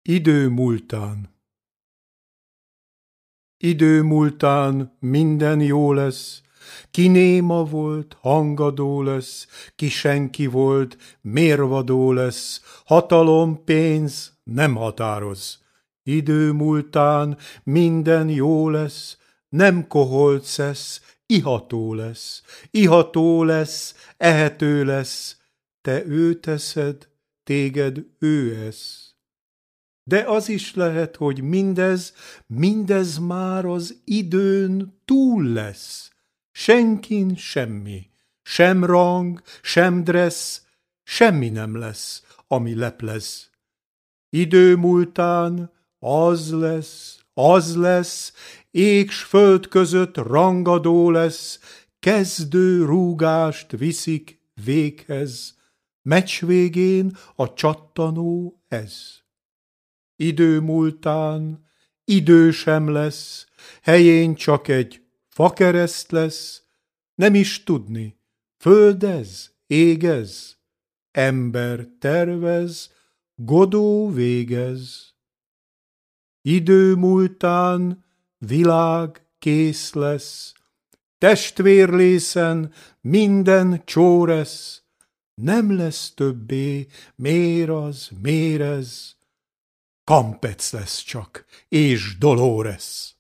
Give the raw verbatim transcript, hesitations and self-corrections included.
Idő múltán. Idő múltán minden jó lesz, ki néma volt, hangadó lesz, ki senki volt, mérvadó lesz, hatalom, pénz nem határoz. Idő múltán minden jó lesz, nem koholt szesz, iható lesz, iható lesz, ehető lesz, te őt eszed, téged ő esz. De az is lehet, hogy mindez, mindez már az időn túl lesz. Senkin semmi, sem rang, sem dressz, semmi nem lesz, ami leplez. Idő múltán az lesz, az lesz, ég s föld között rangadó lesz, kezdő rúgást viszik véghez, meccs végén a csattanó ez. Idő múltán idő sem lesz, helyén csak egy fakereszt lesz, nem is tudni, földez, égez, ember tervez, Godó végez. Idő múltán világ kész lesz, testvérlészen minden csóresz, nem lesz többé mér az, mérez, Kampec lesz csak, és Dolores.